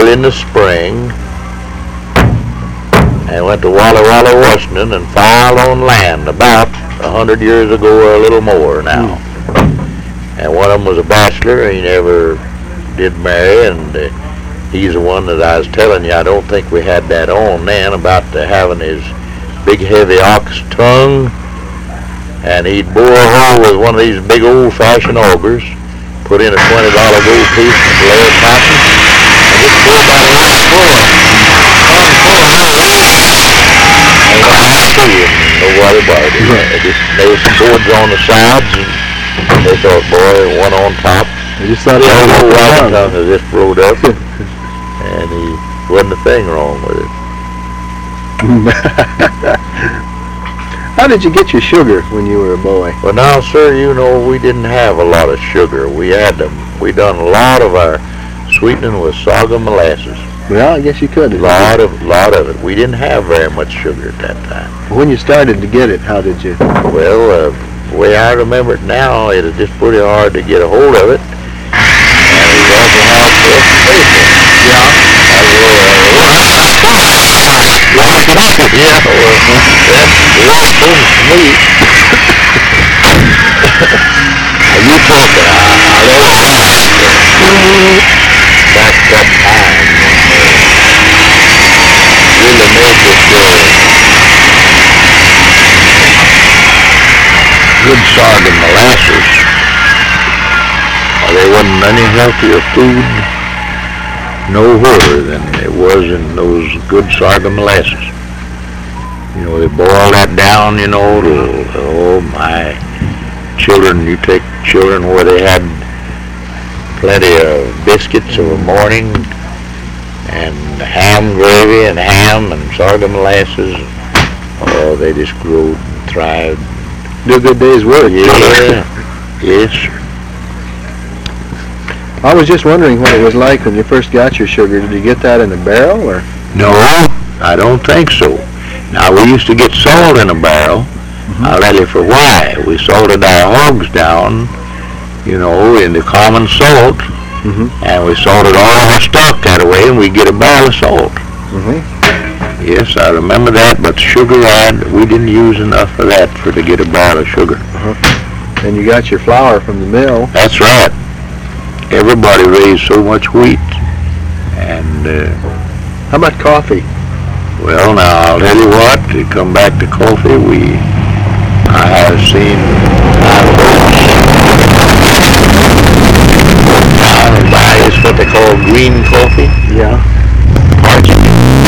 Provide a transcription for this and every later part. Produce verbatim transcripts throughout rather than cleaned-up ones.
early in the spring and went to Walla Walla, Washington, and filed on land about a hundred years ago or a little more now. Mm. And one of them was a bachelor. He never did marry, and uh, he's the one that I was telling you. I don't think we had that on then about uh, having his big heavy ox tongue, and he'd bore a hole with one of these big old-fashioned augers, put in a twenty dollar gold piece and layer cotton, and just pull about a little full of tongue full of holes. And what I see him, nobody bothered him. Right. Just, there was some boards on the sides, and they thought, boy, one on top. They just thought he had a whole tongue that just rolled up, and he wasn't a thing wrong with it. How did you get your sugar when you were a boy? Well, now, sir, you know, we didn't have a lot of sugar. We had them. We done a lot of our sweetening with sorghum molasses. Well, I guess you could. A lot of, lot of it. We didn't have very much sugar at that time. When you started to get it, how did you? Well, uh, the way I remember it now, it was just pretty hard to get a hold of it. And it was awful hard for us to pay for it. Yeah. I was, uh, yeah, well, that's real things to me. You talking, I, I know that. Back that time, uh, really made this uh, good sorghum molasses. Well, there wasn't any healthier food nowhere than it was in those good sorghum molasses. You know, they boil that down, you know, to, oh my, children, you take children where they had plenty of biscuits of a morning and ham gravy and ham and sorghum molasses. Oh, they just grew and thrived. Do a good day's work. Yeah, yes. I was just wondering what it was like when you first got your sugar. Did you get that in a barrel, or? No, I don't think so. Now, we used to get salt in a barrel. Mm-hmm. I'll tell you for why. We salted our hogs down, you know, in the common salt, mm-hmm. and we salted all our stock that way, and we get a barrel of salt. Mm-hmm. Yes, I remember that, but sugar, I, we didn't use enough of that for to get a barrel of sugar. Uh-huh. And you got your flour from the mill. That's right. Everybody raised so much wheat. And uh, how about coffee? Well, now I'll tell you what. To come back to coffee, we I have seen our folks down and buy is what they call green coffee. Yeah. Parchment.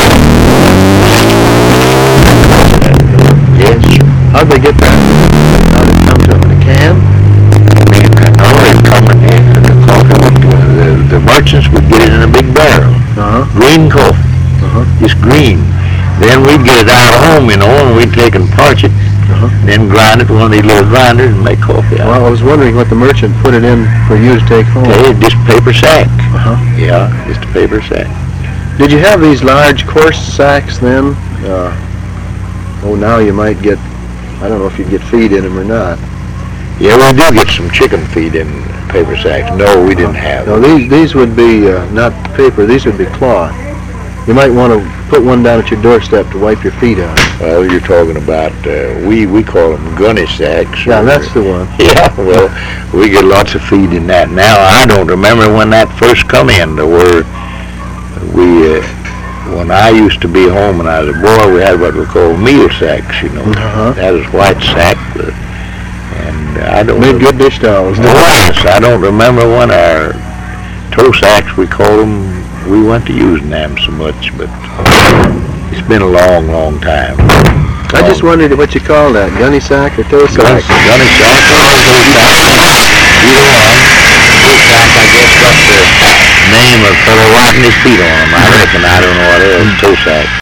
Yes. How'd they get that? How'd it come to them in a can? No, it's coming in the coffee. The, the merchants would get it in a big barrel. Uh-huh. Green coffee. Uh-huh. It's green. Then we'd get it out home, you know, and we'd take and parch it. Uh-huh. Then grind it with one of these little grinders and make coffee out. Well, I was wondering what the merchant put it in for you to take home. Okay, just paper sack. Uh-huh. Yeah, just a paper sack. Did you have these large coarse sacks then? Uh, oh, now you might get, I don't know if you'd get feed in them or not. Yeah, we do get some chicken feed in paper sacks. No, we didn't have No, them. these these would be uh, not paper. These would be cloth. You might want to put one down at your doorstep to wipe your feet on. Well, you're talking about, uh, we, we call them gunny sacks. Yeah, or, that's the one. Yeah, well, we get lots of feed in that. Now, I don't remember when that first come in, to where we, uh, when I used to be home when I was a boy, we had what we call meal sacks, you know. Uh-huh. That was white sack. Uh, and I don't Made good dish towels. No, I don't remember when our toe sacks, we call them, we went to using them so much, but it's been a long, long time. I just wondered what you call that, gunny sack or toe sack? Gunny sack or toe sack. Either one. Toe sack, I guess that's the name of fellow wiping his feet on them. I reckon, I don't know what it is. Toe sack.